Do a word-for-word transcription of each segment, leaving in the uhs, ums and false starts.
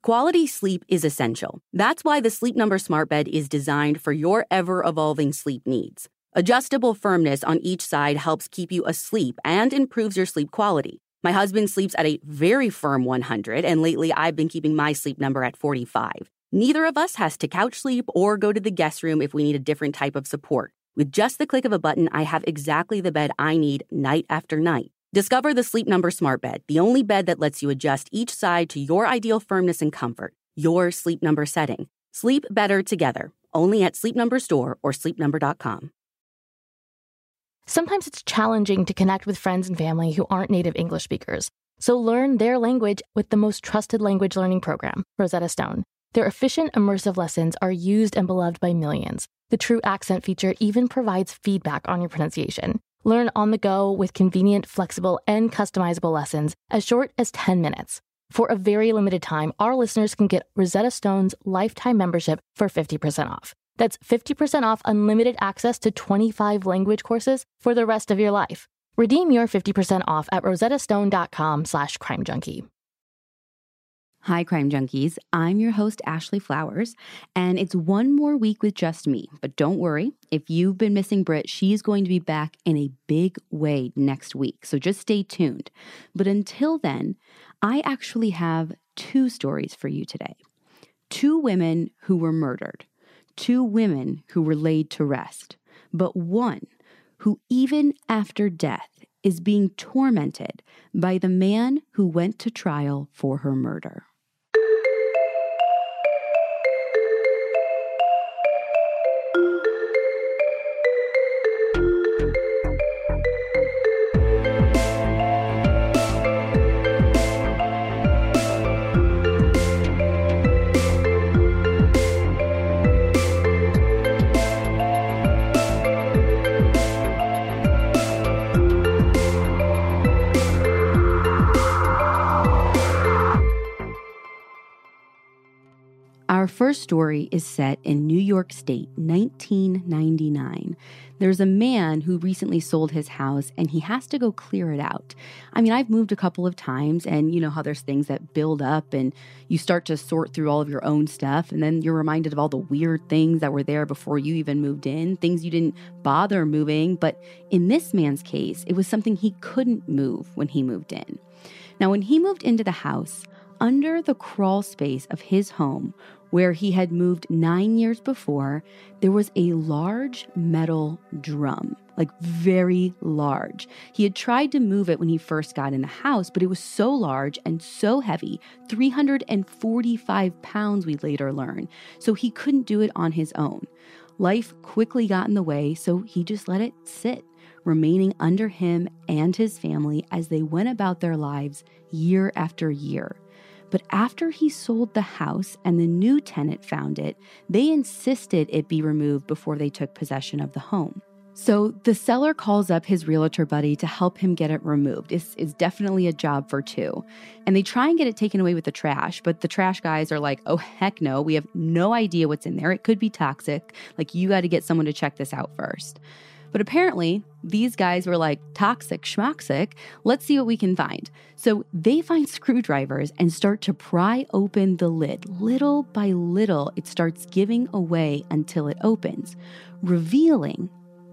Quality sleep is essential. That's why the Sleep Number Smart Bed is designed for your ever-evolving sleep needs. Adjustable firmness on each side helps keep you asleep and improves your sleep quality. My husband sleeps at a very firm one hundred, and lately I've been keeping my sleep number at forty-five. Neither of us has to couch sleep or go to the guest room if we need a different type of support. With just the click of a button, I have exactly the bed I need night after night. Discover the Sleep Number Smart Bed, the only bed that lets you adjust each side to your ideal firmness and comfort, your Sleep Number setting. Sleep better together, only at Sleep Number Store or sleep number dot com. Sometimes it's challenging to connect with friends and family who aren't native English speakers. So learn their language with the most trusted language learning program, Rosetta Stone. Their efficient, immersive lessons are used and beloved by millions. The True Accent feature even provides feedback on your pronunciation. Learn on the go with convenient, flexible, and customizable lessons as short as ten minutes. For a very limited time, our listeners can get Rosetta Stone's lifetime membership for fifty percent off. That's fifty percent off unlimited access to twenty-five language courses for the rest of your life. Redeem your fifty percent off at rosettastone.com slash crime junkie. Hi, Crime Junkies. I'm your host, Ashley Flowers, and it's one more week with just me. But don't worry, if you've been missing Britt, she's going to be back in a big way next week, so just stay tuned. But until then, I actually have two stories for you today. Two women who were murdered, two women who were laid to rest, but one who, even after death, is being tormented by the man who went to trial for her murder. Our first story is set in New York State, nineteen ninety-nine. There's a man who recently sold his house and he has to go clear it out. I mean, I've moved a couple of times and you know how there's things that build up and you start to sort through all of your own stuff and then you're reminded of all the weird things that were there before you even moved in, things you didn't bother moving. But in this man's case, it was something he couldn't move when he moved in. Now, when he moved into the house, under the crawl space of his home, where he had moved nine years before, there was a large metal drum, like very large. He had tried to move it when he first got in the house, but it was so large and so heavy, three hundred forty-five pounds, we later learned, so he couldn't do it on his own. Life quickly got in the way, so he just let it sit, remaining under him and his family as they went about their lives year after year. But after he sold the house and the new tenant found it, they insisted it be removed before they took possession of the home. So the seller calls up his realtor buddy to help him get it removed. It's, it's definitely a job for two. And they try and get it taken away with the trash, but the trash guys are like, oh, heck no, we have no idea what's in there. It could be toxic. Like, you got to get someone to check this out first. But apparently, these guys were like, toxic schmoxic, let's see what we can find. So they find screwdrivers and start to pry open the lid. Little by little, it starts giving away until it opens, revealing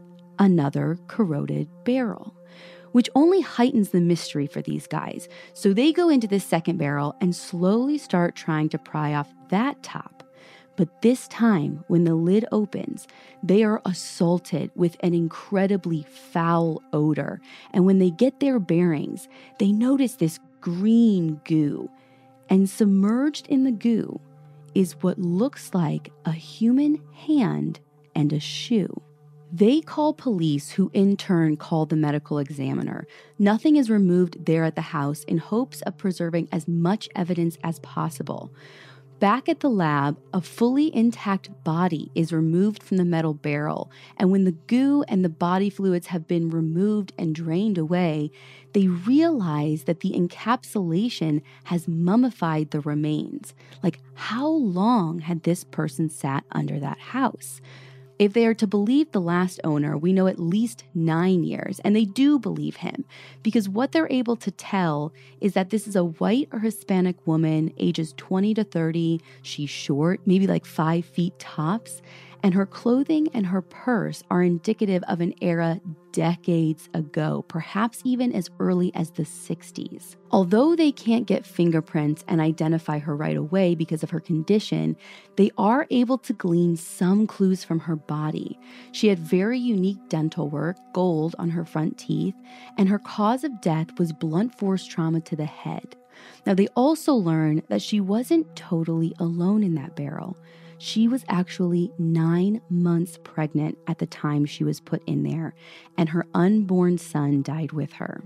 another corroded barrel, which only heightens the mystery for these guys. So they go into this second barrel and slowly start trying to pry off that top. But this time, when the lid opens, they are assaulted with an incredibly foul odor. And when they get their bearings, they notice this green goo. And submerged in the goo is what looks like a human hand and a shoe. They call police, who in turn call the medical examiner. Nothing is removed there at the house in hopes of preserving as much evidence as possible. Back at the lab, a fully intact body is removed from the metal barrel, and when the goo and the body fluids have been removed and drained away, they realize that the encapsulation has mummified the remains. Like, how long had this person sat under that house? If they are to believe the last owner, we know at least nine years, and they do believe him because what they're able to tell is that this is a white or Hispanic woman, ages twenty to thirty. She's short, maybe like five feet tops, and her clothing and her purse are indicative of an era decades ago, perhaps even as early as the sixties. Although they can't get fingerprints and identify her right away because of her condition, they are able to glean some clues from her body. She had very unique dental work, gold on her front teeth, and her cause of death was blunt force trauma to the head. Now, they also learned that she wasn't totally alone in that barrel. She was actually nine months pregnant at the time she was put in there, and her unborn son died with her.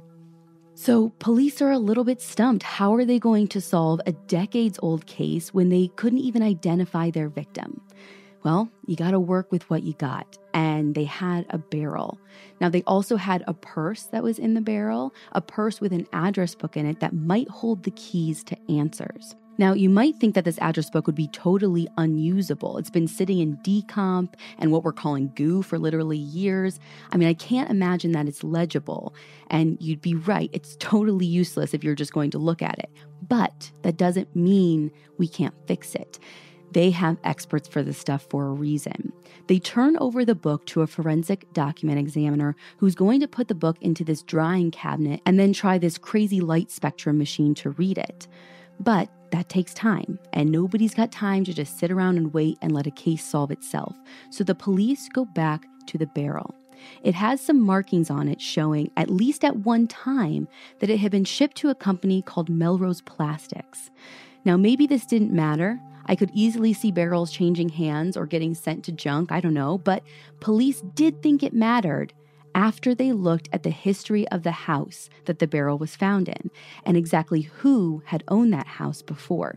So police are a little bit stumped. How are they going to solve a decades-old case when they couldn't even identify their victim? Well, you got to work with what you got. And they had a barrel. Now, they also had a purse that was in the barrel, a purse with an address book in it that might hold the keys to answers. Now, you might think that this address book would be totally unusable. It's been sitting in decomp and what we're calling goo for literally years. I mean, I can't imagine that it's legible. And you'd be right, it's totally useless if you're just going to look at it. But that doesn't mean we can't fix it. They have experts for this stuff for a reason. They turn over the book to a forensic document examiner who's going to put the book into this drying cabinet and then try this crazy light spectrum machine to read it. But that takes time, and nobody's got time to just sit around and wait and let a case solve itself. So the police go back to the barrel. It has some markings on it showing, at least at one time, that it had been shipped to a company called Melrose Plastics. Now, maybe this didn't matter. I could easily see barrels changing hands or getting sent to junk, I don't know, but police did think it mattered after they looked at the history of the house that the barrel was found in and exactly who had owned that house before.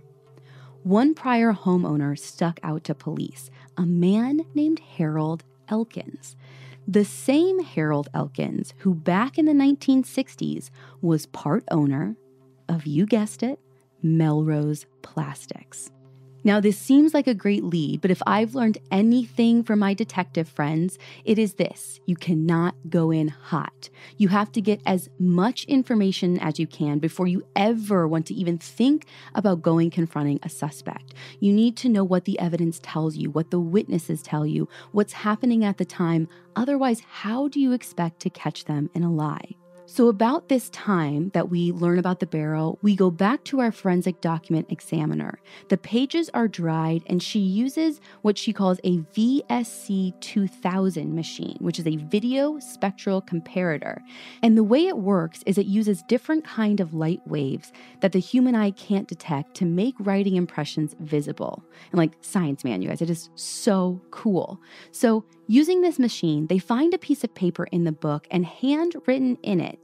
One prior homeowner stuck out to police, a man named Harold Elkins. The same Harold Elkins who back in the nineteen sixties was part owner of, you guessed it, Melrose Plastics. Now, this seems like a great lead, but if I've learned anything from my detective friends, it is this: you cannot go in hot. You have to get as much information as you can before you ever want to even think about going confronting a suspect. You need to know what the evidence tells you, what the witnesses tell you, what's happening at the time. Otherwise, how do you expect to catch them in a lie? So about this time that we learn about the barrel, we go back to our forensic document examiner. The pages are dried, and she uses what she calls a V S C two thousand machine, which is a video spectral comparator. And the way it works is it uses different kind of light waves that the human eye can't detect to make writing impressions visible. And like science, man, you guys, it is so cool. So using this machine, they find a piece of paper in the book, and handwritten in it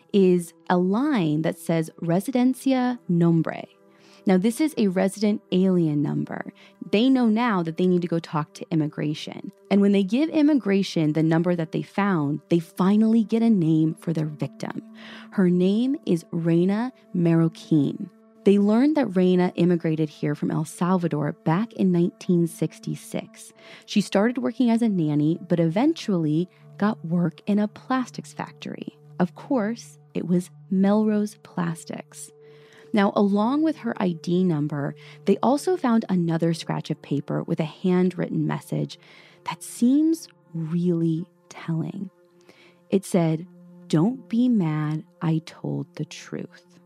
is a line that says Residencia Nombre. Now, this is a resident alien number. They know now that they need to go talk to immigration. And when they give immigration the number that they found, they finally get a name for their victim. Her name is Reina Marroquin. They learned that Reina immigrated here from El Salvador back in nineteen sixty-six. She started working as a nanny, but eventually got work in a plastics factory. Of course, it was Melrose Plastics. Now, along with her I D number, they also found another scratch of paper with a handwritten message that seems really telling. It said, "Don't be mad, I told the truth."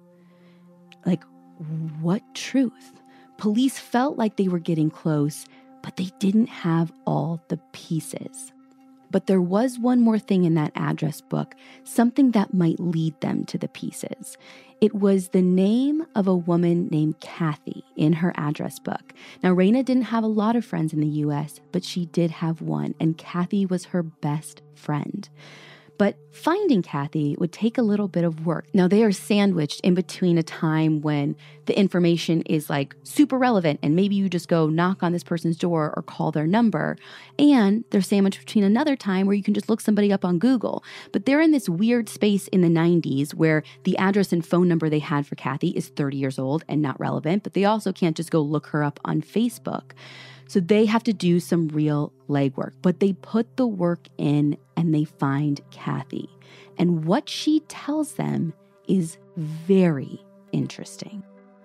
Like, what truth? Police felt like they were getting close, but they didn't have all the pieces. But there was one more thing in that address book, something that might lead them to the pieces. It was the name of a woman named Kathy in her address book. Now, Reina didn't have a lot of friends in the U S, but she did have one, and Kathy was her best friend. But finding Kathy would take a little bit of work. Now, they are sandwiched in between a time when the information is like super relevant and maybe you just go knock on this person's door or call their number. And they're sandwiched between another time where you can just look somebody up on Google. But they're in this weird space in the nineties where the address and phone number they had for Kathy is thirty years old and not relevant, but they also can't just go look her up on Facebook. So they have to do some real legwork, but they put the work in and they find Kathy. And what she tells them is very interesting.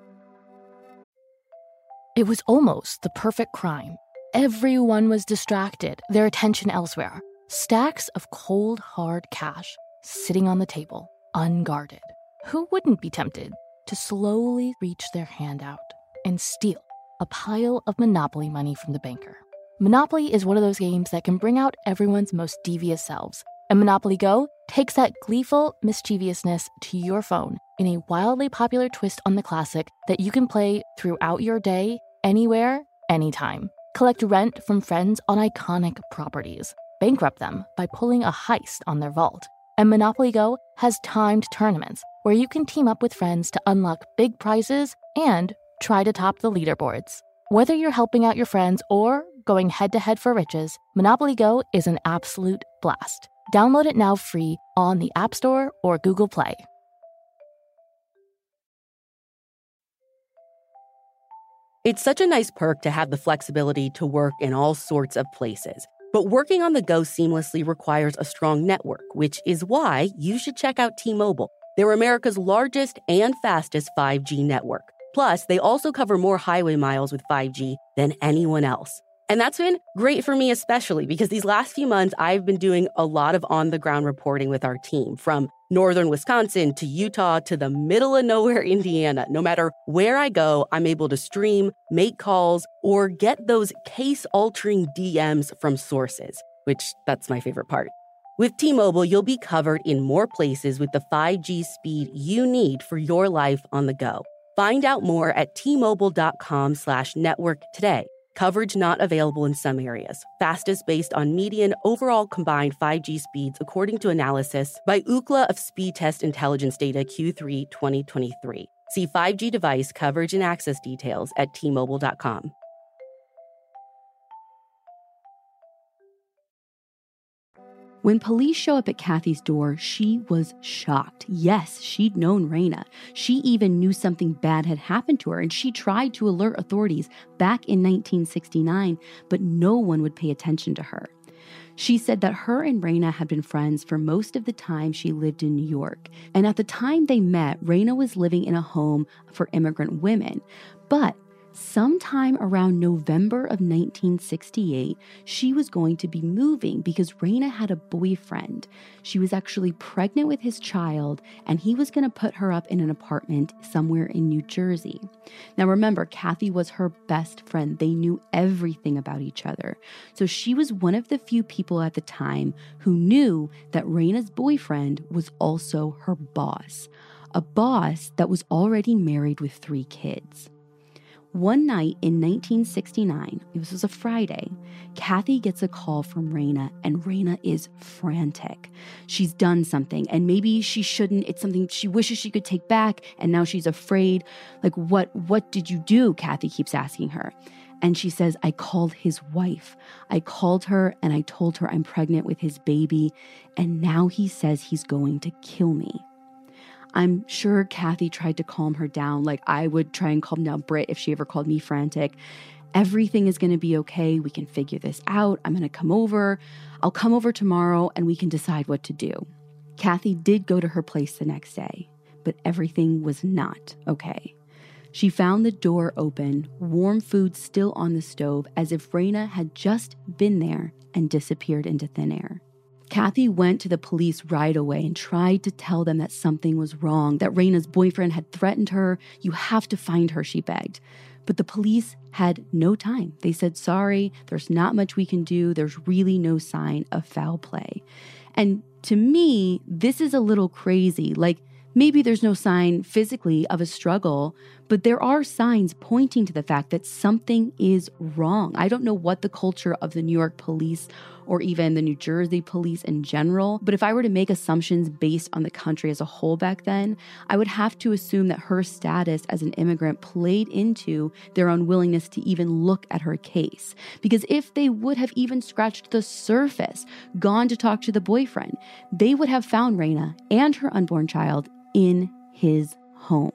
It was almost the perfect crime. Everyone was distracted, their attention elsewhere. Stacks of cold, hard cash sitting on the table, unguarded. Who wouldn't be tempted to slowly reach their hand out and steal a pile of Monopoly money from the banker? Monopoly is one of those games that can bring out everyone's most devious selves. And Monopoly Go takes that gleeful mischievousness to your phone in a wildly popular twist on the classic that you can play throughout your day, anywhere, anytime. Collect rent from friends on iconic properties. Bankrupt them by pulling a heist on their vault. And Monopoly Go has timed tournaments where you can team up with friends to unlock big prizes and try to top the leaderboards. Whether you're helping out your friends or going head-to-head for riches, Monopoly Go is an absolute blast. Download it now free on the App Store or Google Play. It's such a nice perk to have the flexibility to work in all sorts of places. But working on the go seamlessly requires a strong network, which is why you should check out T-Mobile. They're America's largest and fastest five G network. Plus, they also cover more highway miles with five G than anyone else. And that's been great for me especially because these last few months, I've been doing a lot of on-the-ground reporting with our team, from northern Wisconsin to Utah to the middle of nowhere, Indiana. No matter where I go, I'm able to stream, make calls, or get those case-altering D Ms from sources, which that's my favorite part. With T-Mobile, you'll be covered in more places with the five G speed you need for your life on the go. Find out more at T-Mobile.com slash network today. Coverage not available in some areas. Fastest based on median overall combined five G speeds according to analysis by Ookla of Speed Test Intelligence Data Q three twenty twenty-three. See five G device coverage and access details at T Mobile dot com. When police show up at Kathy's door, she was shocked. Yes, she'd known Raina. She even knew something bad had happened to her, and she tried to alert authorities back in nineteen sixty-nine, but no one would pay attention to her. She said that her and Raina had been friends for most of the time she lived in New York. And at the time they met, Raina was living in a home for immigrant women. But sometime around November of nineteen sixty-eight, she was going to be moving because Raina had a boyfriend. She was actually pregnant with his child, and he was going to put her up in an apartment somewhere in New Jersey. Now remember, Kathy was her best friend. They knew everything about each other. So she was one of the few people at the time who knew that Raina's boyfriend was also her boss, a boss that was already married with three kids. One night in nineteen sixty-nine, this was a Friday, Kathy gets a call from Raina, and Raina is frantic. She's done something, and maybe she shouldn't. It's something she wishes she could take back, and now she's afraid. Like, what, what did you do? Kathy keeps asking her. And she says, I called his wife. I called her, and I told her I'm pregnant with his baby, and now he says he's going to kill me. I'm sure Kathy tried to calm her down, like I would try and calm down Britt if she ever called me frantic. Everything is going to be okay. We can figure this out. I'm going to come over. I'll come over tomorrow and we can decide what to do. Kathy did go to her place the next day, but everything was not okay. She found the door open, warm food still on the stove, as if Raina had just been there and disappeared into thin air. Kathy went to the police right away and tried to tell them that something was wrong, that Raina's boyfriend had threatened her. You have to find her, she begged. But the police had no time. They said, sorry, there's not much we can do. There's really no sign of foul play. And to me, this is a little crazy. Like, maybe there's no sign physically of a struggle, but there are signs pointing to the fact that something is wrong. I don't know what the culture of the New York police or even the New Jersey police in general, but if I were to make assumptions based on the country as a whole back then, I would have to assume that her status as an immigrant played into their unwillingness to even look at her case. Because if they would have even scratched the surface, gone to talk to the boyfriend, they would have found Raina and her unborn child in his home.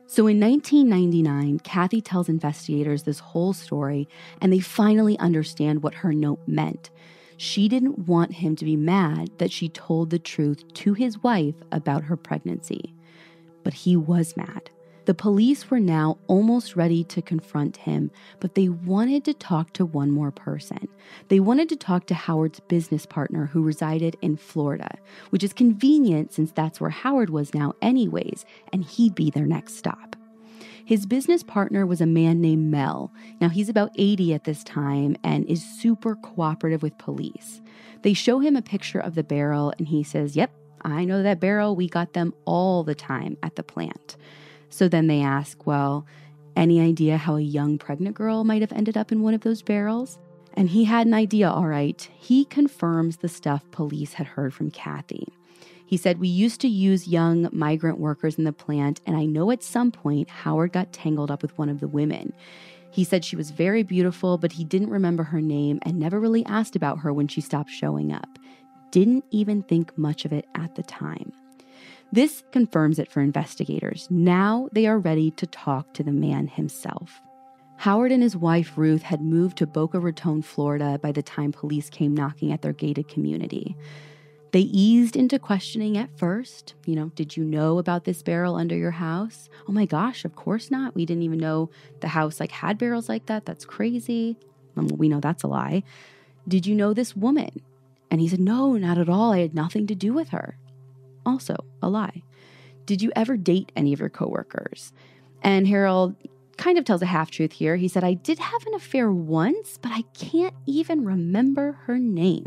So in nineteen ninety-nine, Kathy tells investigators this whole story, and they finally understand what her note meant. She didn't want him to be mad that she told the truth to his wife about her pregnancy. But he was mad. The police were now almost ready to confront him, but they wanted to talk to one more person. They wanted to talk to Howard's business partner who resided in Florida, which is convenient since that's where Howard was now anyways, and he'd be their next stop. His business partner was a man named Mel. Now, he's about eighty at this time and is super cooperative with police. They show him a picture of the barrel, and he says, "Yep, I know that barrel. We got them all the time at the plant." So then they ask, well, any idea how a young pregnant girl might have ended up in one of those barrels? And he had an idea, all right. He confirms the stuff police had heard from Kathy. He said, "We used to use young migrant workers in the plant, and I know at some point Howard got tangled up with one of the women. He said she was very beautiful, but he didn't remember her name and never really asked about her when she stopped showing up. Didn't even think much of it at the time." This confirms it for investigators. Now they are ready to talk to the man himself. Howard and his wife Ruth had moved to Boca Raton, Florida by the time police came knocking at their gated community. They eased into questioning at first. You know, did you know about this barrel under your house? Oh my gosh, of course not. We didn't even know the house like had barrels like that. That's crazy. Um, we know that's a lie. Did you know this woman? And he said, no, not at all. I had nothing to do with her. Also a lie. Did you ever date any of your coworkers? And Harold kind of tells a half-truth here. He said, I did have an affair once, but I can't even remember her name.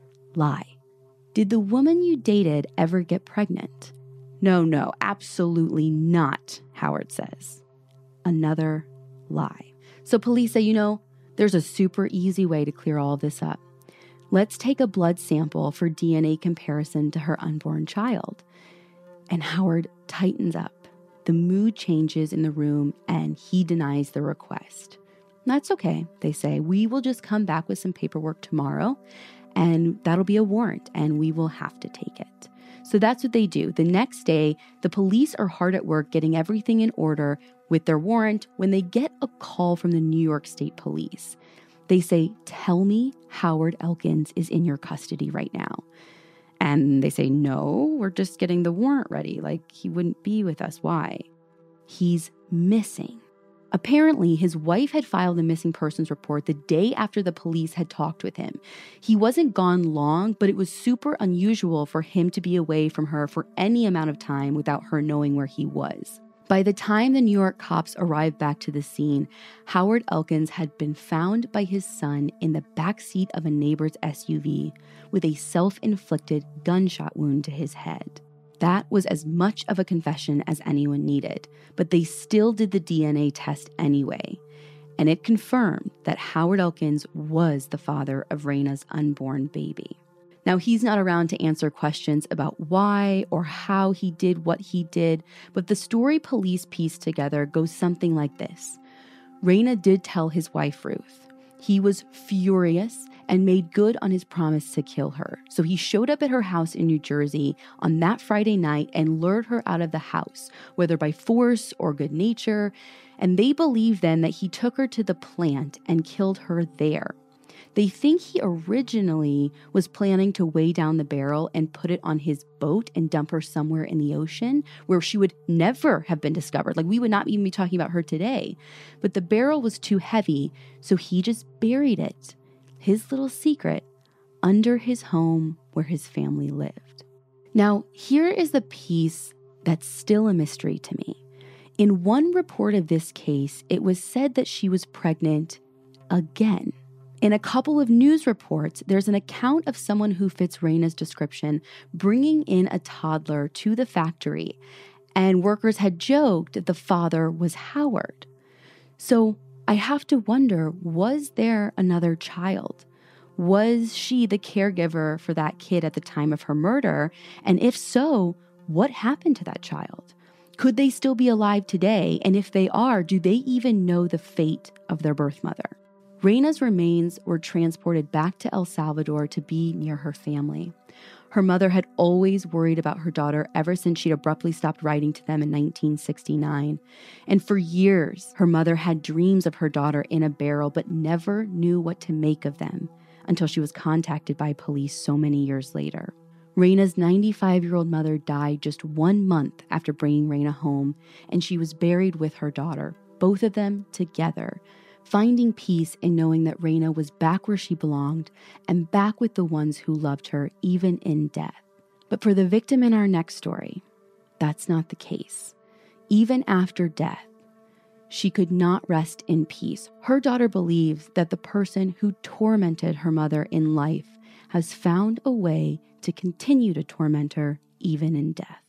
Lie. Did the woman you dated ever get pregnant? No, no, absolutely not, Howard says. Another lie. So police say, you know, there's a super easy way to clear all of this up. Let's take a blood sample for D N A comparison to her unborn child. And Howard tightens up. The mood changes in the room and he denies the request. That's okay, they say. We will just come back with some paperwork tomorrow and that'll be a warrant and we will have to take it. So that's what they do. The next day, the police are hard at work getting everything in order with their warrant when they get a call from the New York State Police. They say, tell me Howard Elkins is in your custody right now. And they say, no, we're just getting the warrant ready. Like, he wouldn't be with us. Why? He's missing. Apparently, his wife had filed a missing persons report the day after the police had talked with him. He wasn't gone long, but it was super unusual for him to be away from her for any amount of time without her knowing where he was. By the time the New York cops arrived back to the scene, Howard Elkins had been found by his son in the backseat of a neighbor's S U V with a self-inflicted gunshot wound to his head. That was as much of a confession as anyone needed, but they still did the D N A test anyway, and it confirmed that Howard Elkins was the father of Raina's unborn baby. Now, he's not around to answer questions about why or how he did what he did, but the story police pieced together goes something like this. Raina did tell his wife, Ruth. He was furious and made good on his promise to kill her. So he showed up at her house in New Jersey on that Friday night and lured her out of the house, whether by force or good nature. And they believe then that he took her to the plant and killed her there. They think he originally was planning to weigh down the barrel and put it on his boat and dump her somewhere in the ocean where she would never have been discovered. Like, we would not even be talking about her today. But the barrel was too heavy, so he just buried it, his little secret, under his home where his family lived. Now, here is the piece that's still a mystery to me. In one report of this case, it was said that she was pregnant again. In a couple of news reports, there's an account of someone who fits Raina's description bringing in a toddler to the factory, and workers had joked that the father was Howard. So I have to wonder, was there another child? Was she the caregiver for that kid at the time of her murder? And if so, what happened to that child? Could they still be alive today? And if they are, do they even know the fate of their birth mother? Raina's remains were transported back to El Salvador to be near her family. Her mother had always worried about her daughter ever since she'd abruptly stopped writing to them in nineteen sixty-nine. And for years, her mother had dreams of her daughter in a barrel, but never knew what to make of them until she was contacted by police so many years later. Raina's ninety-five-year-old mother died just one month after bringing Raina home, and she was buried with her daughter, both of them together, finding peace in knowing that Raina was back where she belonged and back with the ones who loved her, even in death. But for the victim in our next story, that's not the case. Even after death, she could not rest in peace. Her daughter believes that the person who tormented her mother in life has found a way to continue to torment her even in death.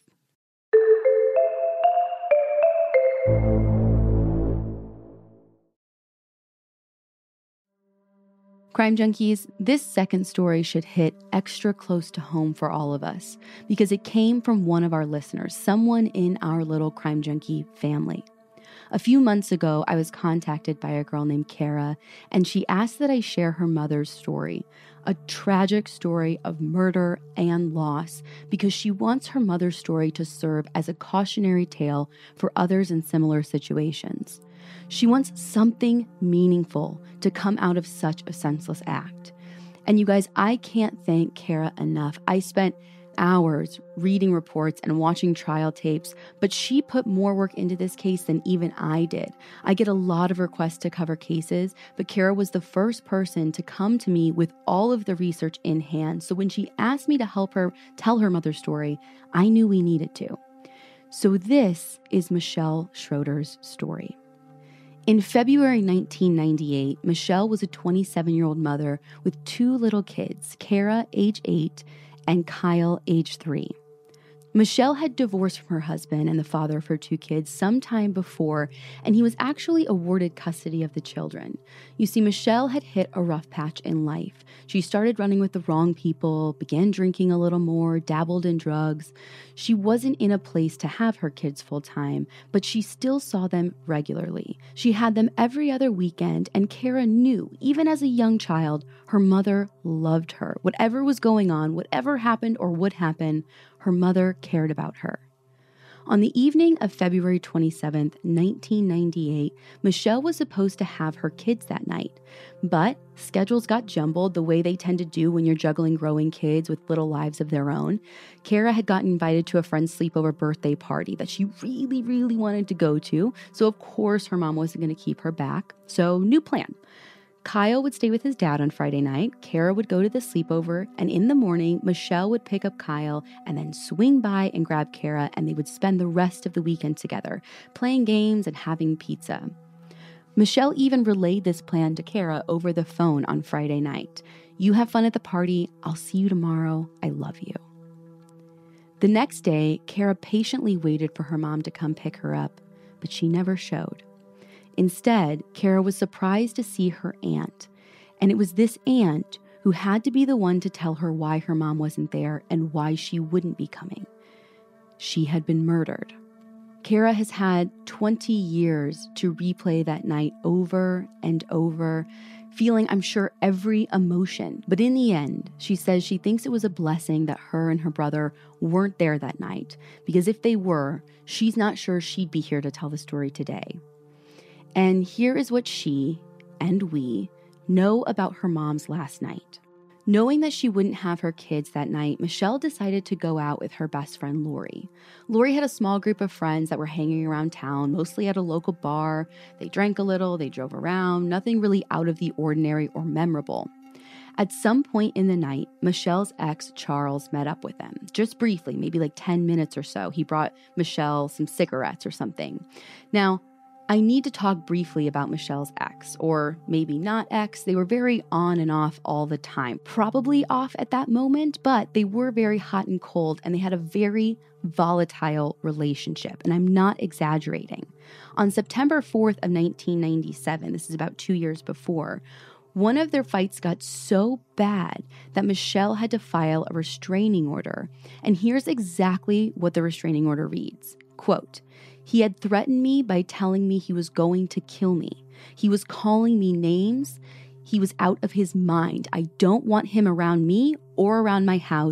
Crime Junkies, this second story should hit extra close to home for all of us because it came from one of our listeners, someone in our little Crime Junkie family. A few months ago, I was contacted by a girl named Kara, and she asked that I share her mother's story, a tragic story of murder and loss, because she wants her mother's story to serve as a cautionary tale for others in similar situations. She wants something meaningful to come out of such a senseless act. And you guys, I can't thank Kara enough. I spent hours reading reports and watching trial tapes, but she put more work into this case than even I did. I get a lot of requests to cover cases, but Kara was the first person to come to me with all of the research in hand. So when she asked me to help her tell her mother's story, I knew we needed to. So this is Michelle Schroeder's story. In February nineteen ninety-eight, Michelle was a twenty-seven-year-old mother with two little kids, Kara, age eight, and Kyle, age three. Michelle had divorced from her husband and the father of her two kids sometime before, and he was actually awarded custody of the children. You see, Michelle had hit a rough patch in life. She started running with the wrong people, began drinking a little more, dabbled in drugs. She wasn't in a place to have her kids full time, but she still saw them regularly. She had them every other weekend, and Kara knew, even as a young child, her mother loved her. Whatever was going on, whatever happened or would happen, her mother cared about her. On the evening of February twenty-seventh, nineteen ninety-eight, Michelle was supposed to have her kids that night, but schedules got jumbled the way they tend to do when you're juggling growing kids with little lives of their own. Kara had gotten invited to a friend's sleepover birthday party that she really, really wanted to go to, so of course her mom wasn't going to keep her back. So, new plan. Kyle would stay with his dad on Friday night, Kara would go to the sleepover, and in the morning, Michelle would pick up Kyle and then swing by and grab Kara, and they would spend the rest of the weekend together, playing games and having pizza. Michelle even relayed this plan to Kara over the phone on Friday night. You have fun at the party, I'll see you tomorrow, I love you. The next day, Kara patiently waited for her mom to come pick her up, but she never showed. Instead, Kara was surprised to see her aunt, and it was this aunt who had to be the one to tell her why her mom wasn't there and why she wouldn't be coming. She had been murdered. Kara has had twenty years to replay that night over and over, feeling, I'm sure, every emotion. But in the end, she says she thinks it was a blessing that her and her brother weren't there that night, because if they were, she's not sure she'd be here to tell the story today. And here is what she, and we, know about her mom's last night. Knowing that she wouldn't have her kids that night, Michelle decided to go out with her best friend, Lori. Lori had a small group of friends that were hanging around town, mostly at a local bar. They drank a little, they drove around, nothing really out of the ordinary or memorable. At some point in the night, Michelle's ex, Charles, met up with them. Just briefly, maybe like ten minutes or so. He brought Michelle some cigarettes or something. Now, I need to talk briefly about Michelle's ex, or maybe not ex. They were very on and off all the time. Probably off at that moment, but they were very hot and cold, and they had a very volatile relationship, and I'm not exaggerating. On September fourth of nineteen ninety-seven, this is about two years before, one of their fights got so bad that Michelle had to file a restraining order. And here's exactly what the restraining order reads. Quote, "He had threatened me by telling me he was going to kill me. He was calling me names. He was out of his mind. I don't want him around me or around my house.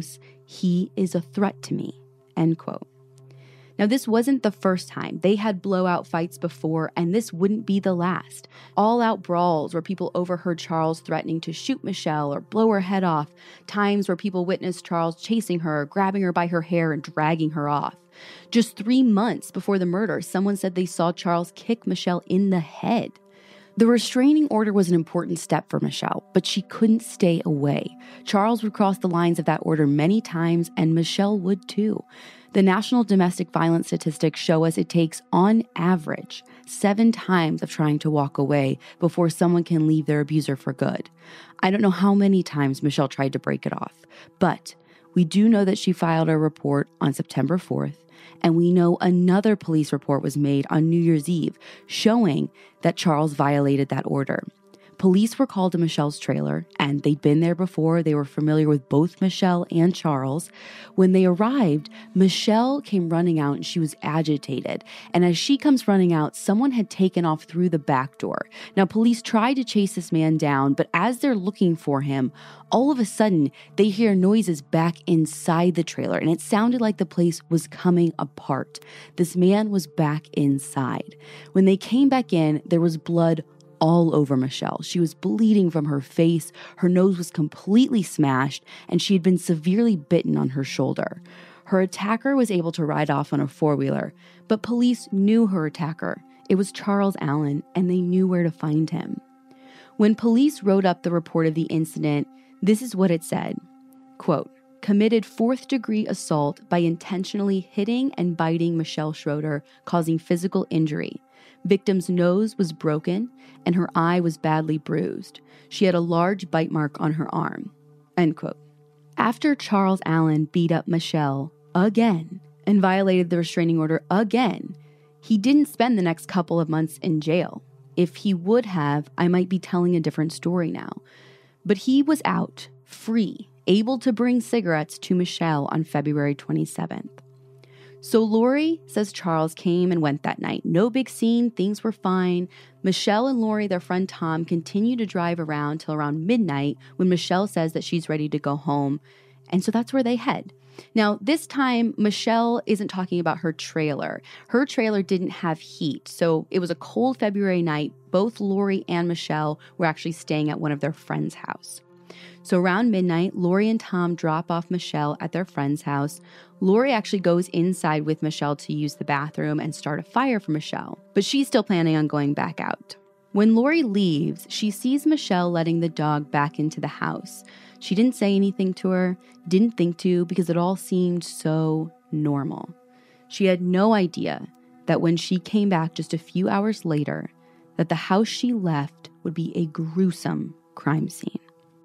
He is a threat to me, end quote. Now, this wasn't the first time. They had blowout fights before, and this wouldn't be the last. All-out brawls where people overheard Charles threatening to shoot Michelle or blow her head off. Times where people witnessed Charles chasing her, grabbing her by her hair, and dragging her off. Just three months before the murder, someone said they saw Charles kick Michelle in the head. The restraining order was an important step for Michelle, but she couldn't stay away. Charles would cross the lines of that order many times, and Michelle would too. The national domestic violence statistics show us it takes, on average, seven times of trying to walk away before someone can leave their abuser for good. I don't know how many times Michelle tried to break it off, but we do know that she filed a report on September fourth, and we know another police report was made on New Year's Eve showing that Charles violated that order. Police were called to Michelle's trailer, and they'd been there before. They were familiar with both Michelle and Charles. When they arrived, Michelle came running out and she was agitated. And as she comes running out, someone had taken off through the back door. Now, police tried to chase this man down, but as they're looking for him, all of a sudden, they hear noises back inside the trailer, and it sounded like the place was coming apart. This man was back inside. When they came back in, there was blood all over Michelle. She was bleeding from her face, her nose was completely smashed, and she had been severely bitten on her shoulder. Her attacker was able to ride off on a four-wheeler, but police knew her attacker. It was Charles Allen, and they knew where to find him. When police wrote up the report of the incident, this is what it said, quote, committed fourth-degree assault by intentionally hitting and biting Michelle Schroeder, causing physical injury. Victim's nose was broken and her eye was badly bruised. She had a large bite mark on her arm, end quote. After Charles Allen beat up Michelle again and violated the restraining order again, he didn't spend the next couple of months in jail. If he would have, I might be telling a different story now. But he was out, free, able to bring cigarettes to Michelle on February twenty-seventh. So Lori says Charles came and went that night. No big scene, things were fine. Michelle and Lori, their friend Tom, continue to drive around till around midnight when Michelle says that she's ready to go home. And so that's where they head. Now, this time, Michelle isn't talking about her trailer. Her trailer didn't have heat, so it was a cold February night. Both Lori and Michelle were actually staying at one of their friends' house. So around midnight, Lori and Tom drop off Michelle at their friend's house. Lori actually goes inside with Michelle to use the bathroom and start a fire for Michelle, but she's still planning on going back out. When Lori leaves, she sees Michelle letting the dog back into the house. She didn't say anything to her, didn't think to, because it all seemed so normal. She had no idea that when she came back just a few hours later, that the house she left would be a gruesome crime scene.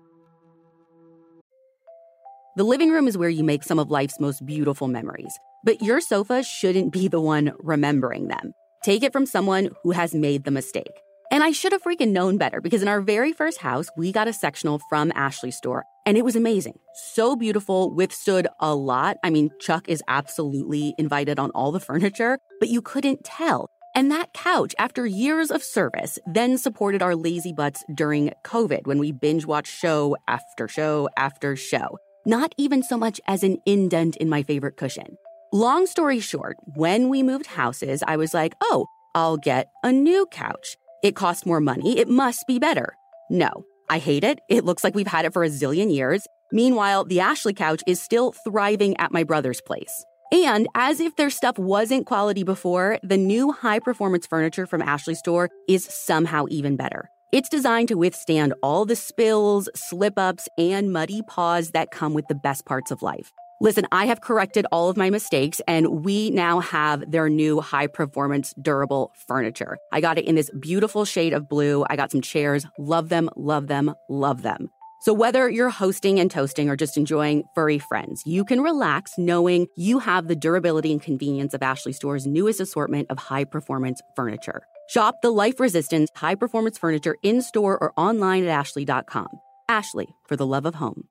The living room is where you make some of life's most beautiful memories, but your sofa shouldn't be the one remembering them. Take it from someone who has made the mistake. And I should have freaking known better, because in our very first house, we got a sectional from Ashley Store, and it was amazing. So beautiful, withstood a lot. I mean, Chuck is absolutely invited on all the furniture, but you couldn't tell. And that couch, after years of service, then supported our lazy butts during COVID when we binge-watched show after show after show. Not even so much as an indent in my favorite cushion. Long story short, when we moved houses, I was like, oh, I'll get a new couch. It costs more money. It must be better. No, I hate it. It looks like we've had it for a zillion years. Meanwhile, the Ashley couch is still thriving at my brother's place. And as if their stuff wasn't quality before, the new high-performance furniture from Ashley Store is somehow even better. It's designed to withstand all the spills, slip-ups, and muddy paws that come with the best parts of life. Listen, I have corrected all of my mistakes, and we now have their new high-performance durable furniture. I got it in this beautiful shade of blue. I got some chairs. Love them, love them, love them. So whether you're hosting and toasting or just enjoying furry friends, you can relax knowing you have the durability and convenience of Ashley Store's newest assortment of high-performance furniture. Shop the life-resistant, high-performance furniture in-store or online at ashley dot com. Ashley, for the love of home.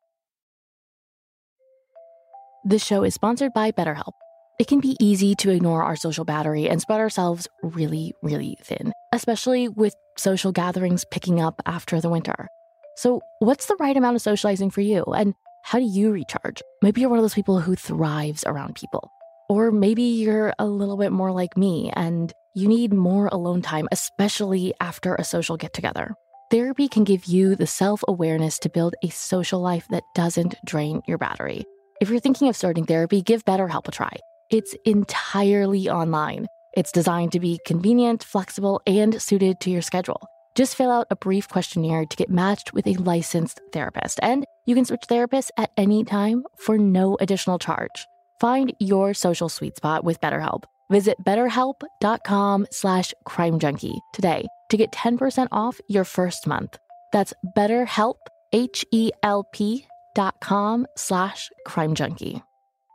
This show is sponsored by BetterHelp. It can be easy to ignore our social battery and spread ourselves really, really thin, especially with social gatherings picking up after the winter. So what's the right amount of socializing for you? And How do you recharge? Maybe you're one of those people who thrives around people. Or maybe you're a little bit more like me and you need more alone time, especially after a social get-together. Therapy can give you the self-awareness to build a social life that doesn't drain your battery. If you're thinking of starting therapy, give BetterHelp a try. It's entirely online. It's designed to be convenient, flexible, and suited to your schedule. Just fill out a brief questionnaire to get matched with a licensed therapist, and you can switch therapists at any time for no additional charge. Find your social sweet spot with BetterHelp. Visit betterhelp.com slash crime junkie today to get ten percent off your first month. That's betterhelp, H-E-L-P dot com slash crime junkie.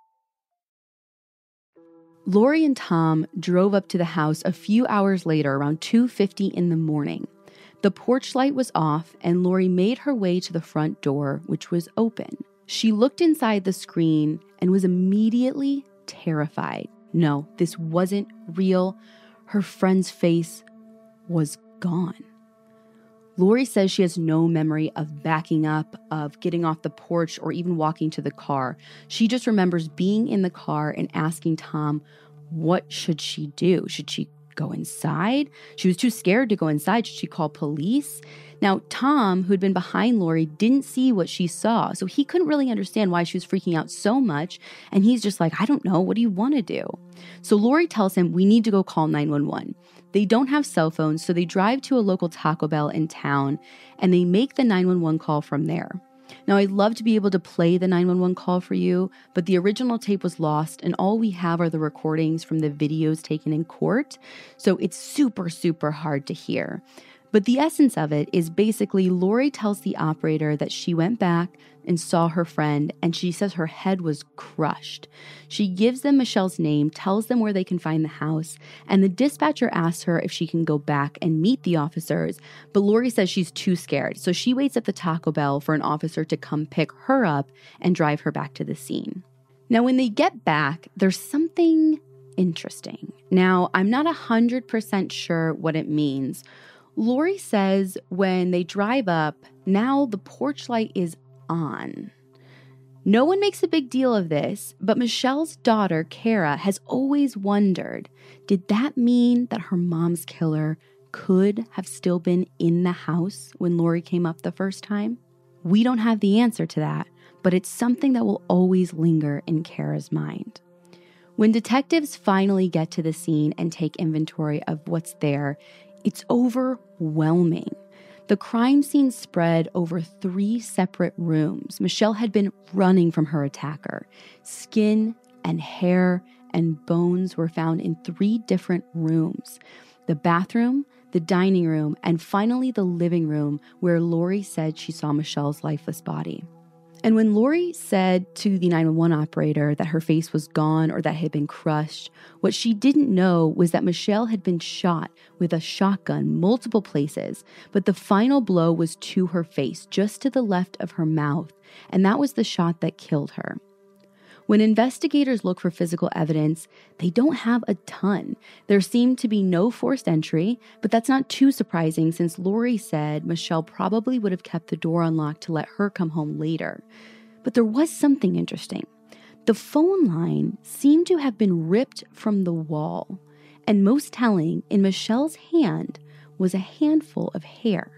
Lori and Tom drove up to the house a few hours later, around two fifty in the morning. The porch light was off, and Lori made her way to the front door, which was open. She looked inside the screen and was immediately terrified. No, this wasn't real. Her friend's face was gone. Lori says she has no memory of backing up, of getting off the porch, or even walking to the car. She just remembers being in the car and asking Tom, what should she do? Should she go inside? She was too scared to go inside. Should she call police? Now, Tom, who'd been behind Lori, didn't see what she saw, so he couldn't really understand why she was freaking out so much, and he's just like, I don't know, what do you want to do? So Lori tells him, we need to go call nine one one. They don't have cell phones, so they drive to a local Taco Bell in town, and they make the nine one one call from there. Now, I'd love to be able to play the nine one one call for you, but the original tape was lost, and all we have are the recordings from the videos taken in court, so it's super, super hard to hear. But the essence of it is basically Lori tells the operator that she went back and saw her friend, and she says her head was crushed. She gives them Michelle's name, tells them where they can find the house, and the dispatcher asks her if she can go back and meet the officers, but Lori says she's too scared, so she waits at the Taco Bell for an officer to come pick her up and drive her back to the scene. Now, when they get back, there's something interesting. Now, I'm not one hundred percent sure what it means. Lori says when they drive up, now the porch light is on. No one makes a big deal of this, but Michelle's daughter, Kara, has always wondered, did that mean that her mom's killer could have still been in the house when Lori came up the first time? We don't have the answer to that, but it's something that will always linger in Kara's mind. When detectives finally get to the scene and take inventory of what's there, it's overwhelming. The crime scene spread over three separate rooms. Michelle had been running from her attacker. Skin and hair and bones were found in three different rooms: the bathroom, the dining room, and finally the living room where Lori said she saw Michelle's lifeless body. And when Lori said to the nine one one operator that her face was gone or that had been crushed, what she didn't know was that Michelle had been shot with a shotgun multiple places, but the final blow was to her face, just to the left of her mouth, and that was the shot that killed her. When investigators look for physical evidence, they don't have a ton. There seemed to be no forced entry, but that's not too surprising since Lori said Michelle probably would have kept the door unlocked to let her come home later. But there was something interesting. The phone line seemed to have been ripped from the wall, and most telling, in Michelle's hand was a handful of hair.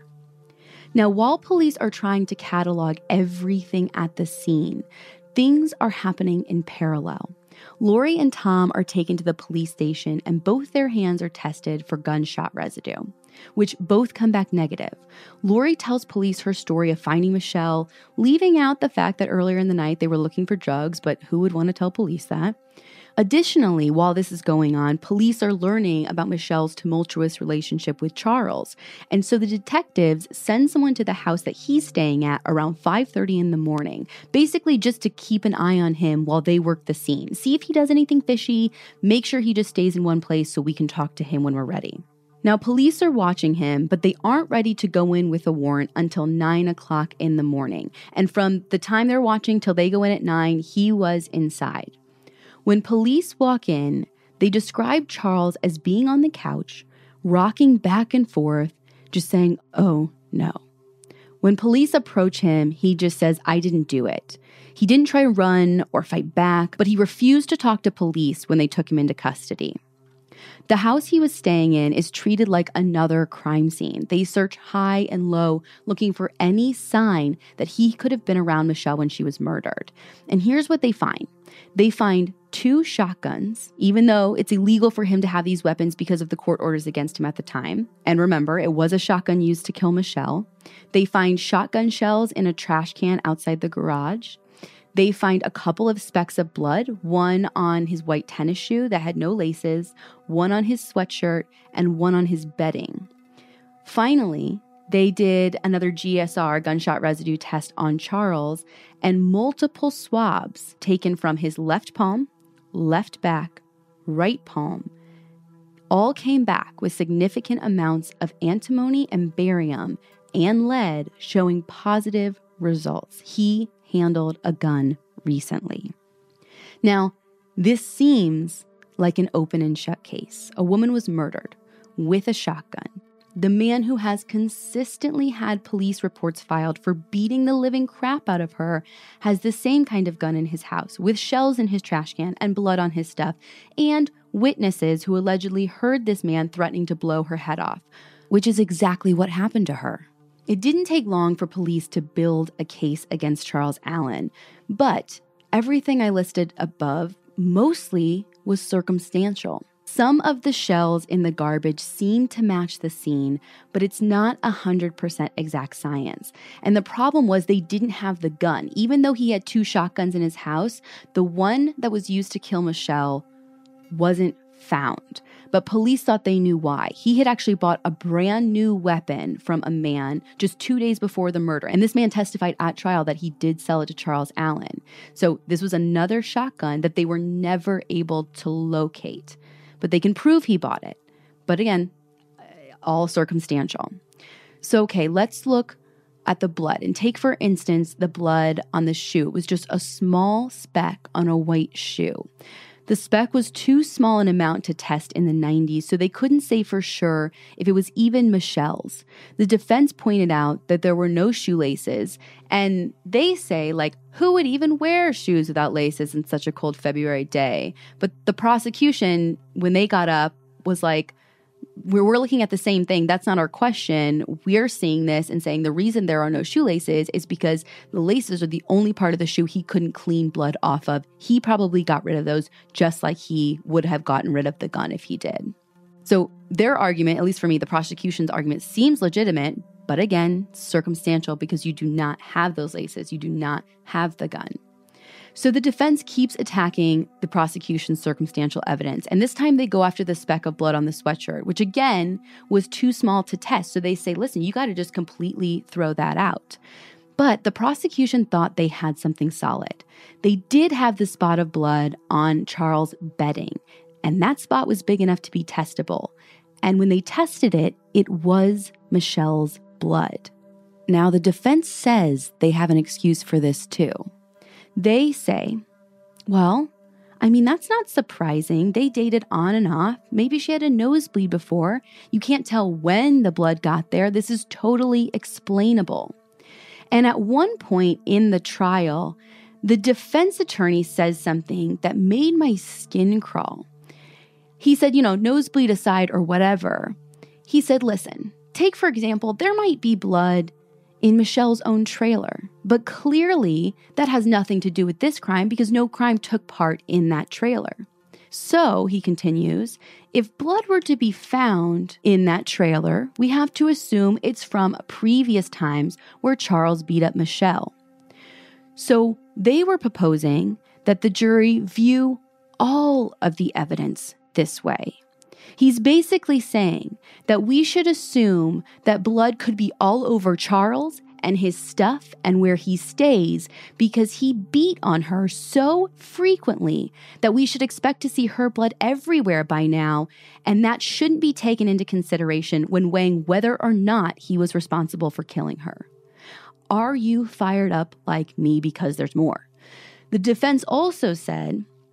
Now, while police are trying to catalog everything at the scene, things are happening in parallel. Lori and Tom are taken to the police station and both their hands are tested for gunshot residue, which both come back negative. Lori tells police her story of finding Michelle, leaving out the fact that earlier in the night they were looking for drugs, but who would want to tell police that? Additionally, while this is going on, police are learning about Michelle's tumultuous relationship with Charles. And so the detectives send someone to the house that he's staying at around five thirty in the morning, basically just to keep an eye on him while they work the scene. See if he does anything fishy, make sure he just stays in one place so we can talk to him when we're ready. Now, police are watching him, but they aren't ready to go in with a warrant until nine o'clock in the morning. And from the time they're watching till they go in at nine, he was inside. When police walk in, they describe Charles as being on the couch, rocking back and forth, just saying, "Oh, no." When police approach him, he just says, "I didn't do it." He didn't try to run or fight back, but he refused to talk to police when they took him into custody. The house he was staying in is treated like another crime scene. They search high and low, looking for any sign that he could have been around Michelle when she was murdered. And here's what they find. They find two shotguns, even though it's illegal for him to have these weapons because of the court orders against him at the time. And remember, it was a shotgun used to kill Michelle. They find shotgun shells in a trash can outside the garage. They find a couple of specks of blood, one on his white tennis shoe that had no laces, one on his sweatshirt, and one on his bedding. Finally, they did another G S R, gunshot residue test, on Charles, and multiple swabs taken from his left palm, left back, right palm, all came back with significant amounts of antimony and barium and lead showing positive results. He handled a gun recently. Now, this seems like an open and shut case. A woman was murdered with a shotgun. The man who has consistently had police reports filed for beating the living crap out of her has the same kind of gun in his house, with shells in his trash can and blood on his stuff, and witnesses who allegedly heard this man threatening to blow her head off, which is exactly what happened to her. It didn't take long for police to build a case against Charles Allen, but everything I listed above mostly was circumstantial. Some of the shells in the garbage seem to match the scene, but it's not one hundred percent exact science. And the problem was they didn't have the gun. Even though he had two shotguns in his house, the one that was used to kill Michelle wasn't found. But police thought they knew why. He had actually bought a brand new weapon from a man just two days before the murder. And this man testified at trial that he did sell it to Charles Allen. So this was another shotgun that they were never able to locate. But they can prove he bought it. But again, all circumstantial. So, okay, let's look at the blood. And take, for instance, the blood on the shoe. It was just a small speck on a white shoe. The speck was too small an amount to test in the nineties, so they couldn't say for sure if it was even Michelle's. The defense pointed out that there were no shoelaces, and they say, like, who would even wear shoes without laces in such a cold February day? But the prosecution, when they got up, was like, we're, we're looking at the same thing. That's not our question. We're seeing this and saying the reason there are no shoelaces is because the laces are the only part of the shoe he couldn't clean blood off of. He probably got rid of those just like he would have gotten rid of the gun if he did. So their argument, at least for me, the prosecution's argument seems legitimate, but again, circumstantial because you do not have those laces. You do not have the gun. So the defense keeps attacking the prosecution's circumstantial evidence. And this time they go after the speck of blood on the sweatshirt, which again was too small to test. So they say, listen, you got to just completely throw that out. But the prosecution thought they had something solid. They did have the spot of blood on Charles' bedding, and that spot was big enough to be testable. And when they tested it, it was Michelle's blood. Now, the defense says they have an excuse for this too. They say, well, I mean, that's not surprising. They dated on and off. Maybe she had a nosebleed before. You can't tell when the blood got there. This is totally explainable. And at one point in the trial, the defense attorney says something that made my skin crawl. He said, you know, nosebleed aside or whatever. He said, listen, take, for example, there might be blood in Michelle's own trailer. But clearly, that has nothing to do with this crime because no crime took part in that trailer. So, he continues, if blood were to be found in that trailer, we have to assume it's from previous times where Charles beat up Michelle. So, they were proposing that the jury view all of the evidence this way. He's basically saying that we should assume that blood could be all over Charles and his stuff and where he stays because he beat on her so frequently that we should expect to see her blood everywhere by now, and that shouldn't be taken into consideration when weighing whether or not he was responsible for killing her. Are you fired up like me because there's more? The defense also said,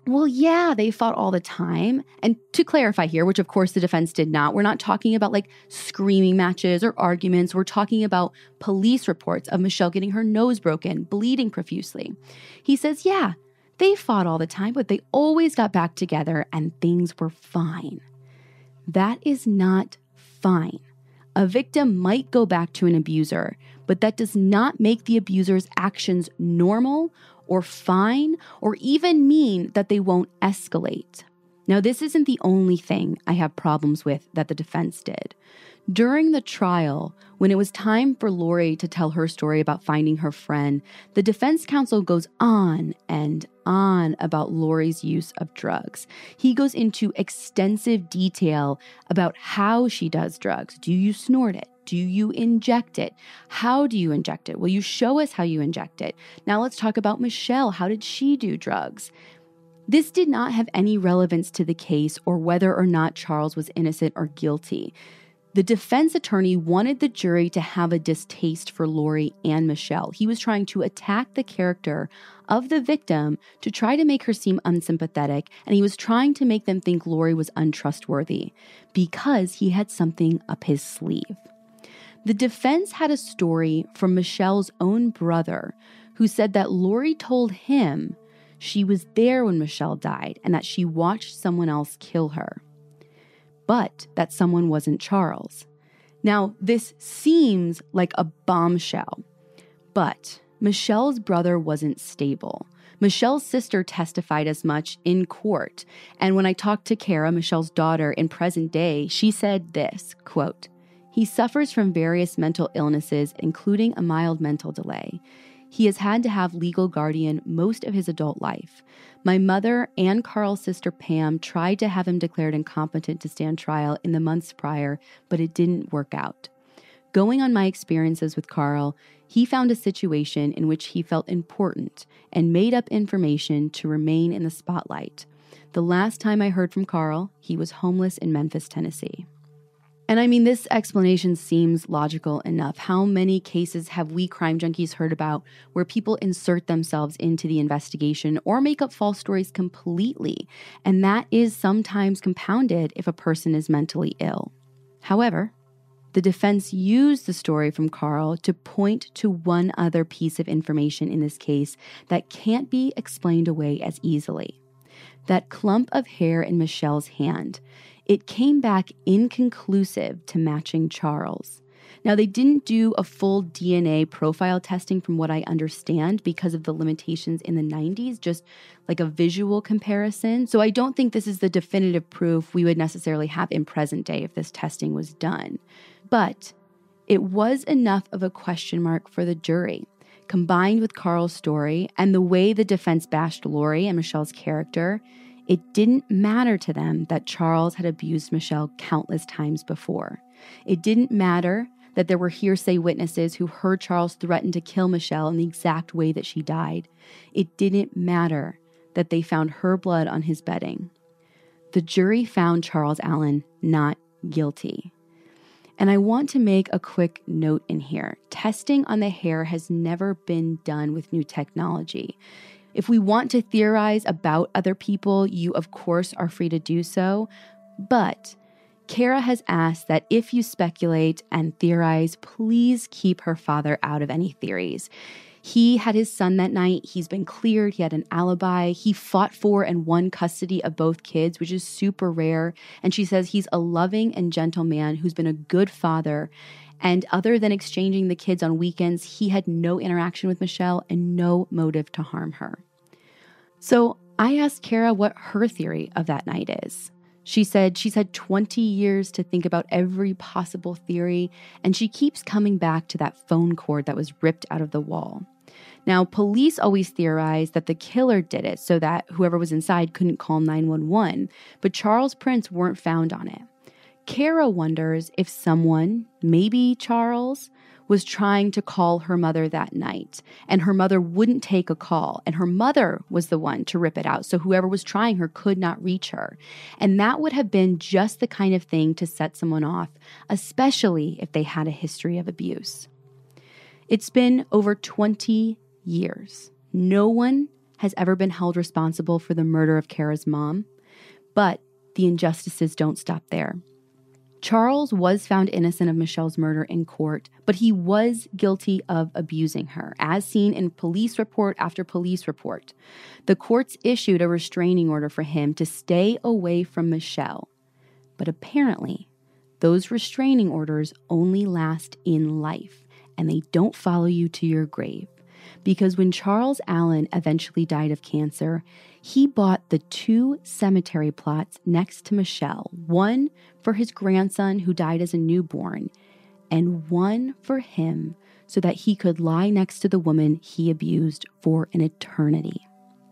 Well, yeah, they fought all the time. And to clarify here, which of course the defense did not, we're not talking about like screaming matches or arguments. We're talking about police reports of Michelle getting her nose broken, bleeding profusely. He says, yeah, they fought all the time, but they always got back together and things were fine. That is not fine. A victim might go back to an abuser, but that does not make the abuser's actions normal or fine, or even mean that they won't escalate. Now, this isn't the only thing I have problems with that the defense did. During the trial, when it was time for Lori to tell her story about finding her friend, the defense counsel goes on and on about Lori's use of drugs. He goes into extensive detail about how she does drugs. Do you snort it? Do you inject it? How do you inject it? Will you show us how you inject it? Now let's talk about Michelle. How did she do drugs? This did not have any relevance to the case or whether or not Charles was innocent or guilty. The defense attorney wanted the jury to have a distaste for Lori and Michelle. He was trying to attack the character of the victim to try to make her seem unsympathetic, and he was trying to make them think Lori was untrustworthy because he had something up his sleeve. The defense had a story from Michelle's own brother who said that Lori told him she was there when Michelle died and that she watched someone else kill her, but that someone wasn't Charles. Now, this seems like a bombshell, but Michelle's brother wasn't stable. Michelle's sister testified as much in court, and when I talked to Kara, Michelle's daughter, in present day, she said this, quote, "He suffers from various mental illnesses, including a mild mental delay. He has had to have legal guardian most of his adult life. My mother and Carl's sister Pam tried to have him declared incompetent to stand trial in the months prior, but it didn't work out. Going on my experiences with Carl, he found a situation in which he felt important and made up information to remain in the spotlight. The last time I heard from Carl, he was homeless in Memphis, Tennessee." And I mean, this explanation seems logical enough. How many cases have we crime junkies heard about where people insert themselves into the investigation or make up false stories completely? And that is sometimes compounded if a person is mentally ill. However, the defense used the story from Carl to point to one other piece of information in this case that can't be explained away as easily. That clump of hair in Michelle's hand. It came back inconclusive to matching Charles. Now, they didn't do a full D N A profile testing from what I understand because of the limitations in the nineties, just like a visual comparison. So I don't think this is the definitive proof we would necessarily have in present day if this testing was done. But it was enough of a question mark for the jury. Combined with Carl's story and the way the defense bashed Lori and Michelle's character, it didn't matter to them that Charles had abused Michelle countless times before. It didn't matter that there were hearsay witnesses who heard Charles threaten to kill Michelle in the exact way that she died. It didn't matter that they found her blood on his bedding. The jury found Charles Allen not guilty. And I want to make a quick note in here. Testing on the hair has never been done with new technology. If we want to theorize about other people, you of course are free to do so. But Kara has asked that if you speculate and theorize, please keep her father out of any theories. He had his son that night. He's been cleared. He had an alibi. He fought for and won custody of both kids, which is super rare. And she says he's a loving and gentle man who's been a good father. And other than exchanging the kids on weekends, he had no interaction with Michelle and no motive to harm her. So I asked Kara what her theory of that night is. She said she's had twenty years to think about every possible theory, and she keeps coming back to that phone cord that was ripped out of the wall. Now, police always theorized that the killer did it so that whoever was inside couldn't call nine one one, but Charles' prints weren't found on it. Kara wonders if someone, maybe Charles, was trying to call her mother that night, and her mother wouldn't take a call, and her mother was the one to rip it out, so whoever was trying her could not reach her. And that would have been just the kind of thing to set someone off, especially if they had a history of abuse. It's been over twenty years. No one has ever been held responsible for the murder of Kara's mom. But the injustices don't stop there. Charles was found innocent of Michelle's murder in court, but he was guilty of abusing her, as seen in police report after police report. The courts issued a restraining order for him to stay away from Michelle. But apparently, those restraining orders only last in life, and they don't follow you to your grave. Because when Charles Allen eventually died of cancer, he bought the two cemetery plots next to Michelle, one for his grandson who died as a newborn, and one for him so that he could lie next to the woman he abused for an eternity.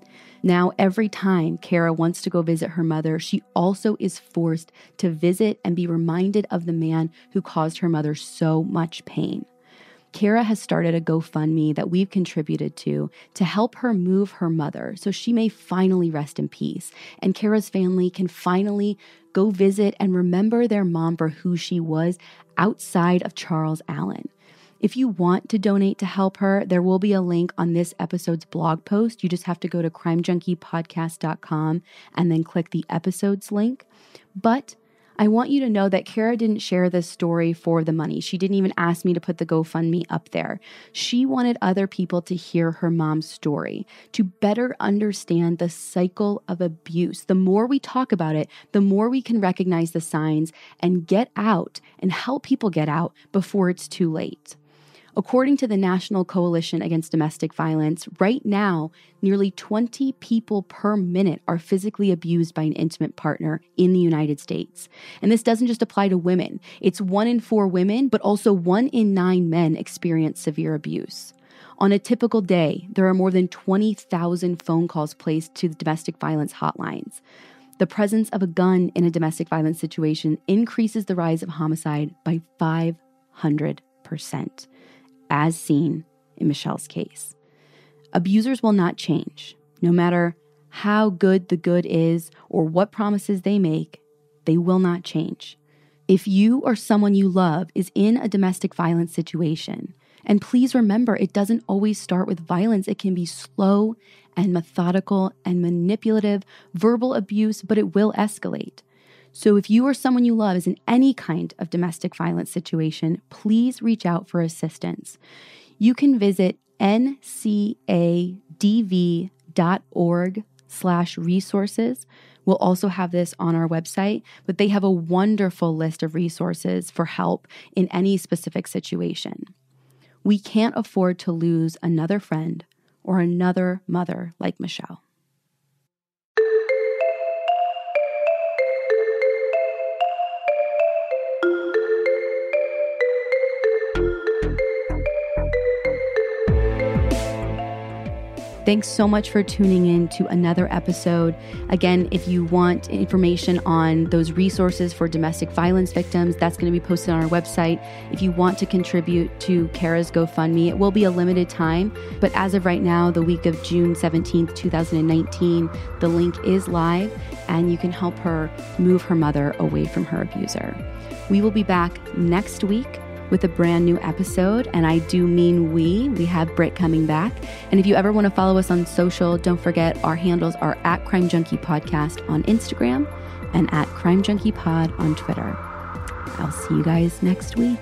Now, every time Kara wants to go visit her mother, she also is forced to visit and be reminded of the man who caused her mother so much pain. Kara has started a GoFundMe that we've contributed to to help her move her mother so she may finally rest in peace, and Kara's family can finally go visit and remember their mom for who she was outside of Charles Allen. If you want to donate to help her, there will be a link on this episode's blog post. You just have to go to crime junkie podcast dot com and then click the episodes link. But I want you to know that Kara didn't share this story for the money. She didn't even ask me to put the GoFundMe up there. She wanted other people to hear her mom's story, to better understand the cycle of abuse. The more we talk about it, the more we can recognize the signs and get out and help people get out before it's too late. According to the National Coalition Against Domestic Violence, right now, nearly twenty people per minute are physically abused by an intimate partner in the United States. And this doesn't just apply to women. It's one in four women, but also one in nine men experience severe abuse. On a typical day, there are more than twenty thousand phone calls placed to the domestic violence hotlines. The presence of a gun in a domestic violence situation increases the rise of homicide by five hundred percent. As seen in Michelle's case. Abusers will not change. No matter how good the good is or what promises they make, they will not change. If you or someone you love is in a domestic violence situation, and please remember, it doesn't always start with violence. It can be slow and methodical and manipulative verbal abuse, but it will escalate. So if you or someone you love is in any kind of domestic violence situation, please reach out for assistance. You can visit N C A D V dot org slash resources. We'll also have this on our website, but they have a wonderful list of resources for help in any specific situation. We can't afford to lose another friend or another mother like Michelle. Thanks so much for tuning in to another episode. Again, if you want information on those resources for domestic violence victims, that's going to be posted on our website. If you want to contribute to Kara's GoFundMe, it will be a limited time. But as of right now, the week of June seventeenth, twenty nineteen, the link is live and you can help her move her mother away from her abuser. We will be back next week with a brand new episode, and I do mean we. We have Britt coming back. And if you ever want to follow us on social, don't forget our handles are at Crime Junkie Podcast on Instagram and at Crime Junkie Pod on Twitter. I'll see you guys next week.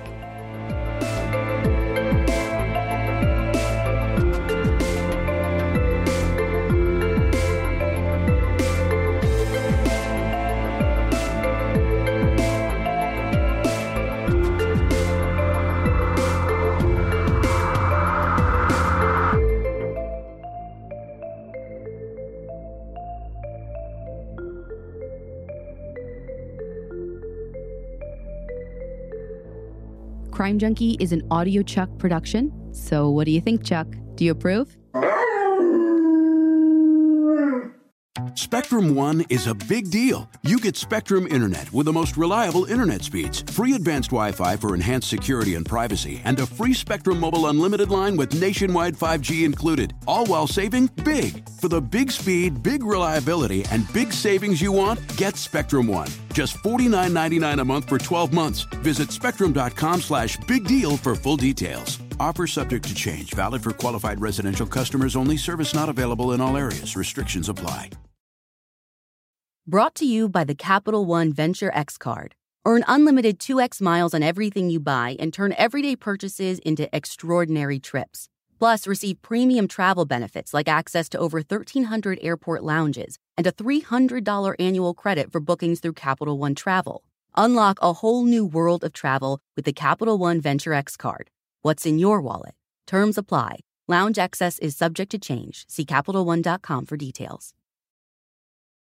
Crime Junkie is an Audio Chuck production. So what do you think, Chuck? Do you approve? Spectrum One is a big deal. You get Spectrum Internet with the most reliable internet speeds, free advanced Wi-Fi for enhanced security and privacy, and a free Spectrum Mobile Unlimited line with nationwide five G included, all while saving big. For the big speed, big reliability, and big savings you want, get Spectrum One. Just forty-nine ninety-nine a month for twelve months. Visit spectrum dot com slash big deal for full details. Offer subject to change. Valid for qualified residential customers only. Service not available in all areas. Restrictions apply. Brought to you by the Capital One Venture X card. Earn unlimited two x miles on everything you buy and turn everyday purchases into extraordinary trips. Plus, receive premium travel benefits like access to over thirteen hundred airport lounges and a three hundred dollars annual credit for bookings through Capital One Travel. Unlock a whole new world of travel with the Capital One Venture X card. What's in your wallet? Terms apply. Lounge access is subject to change. See Capital One dot com for details.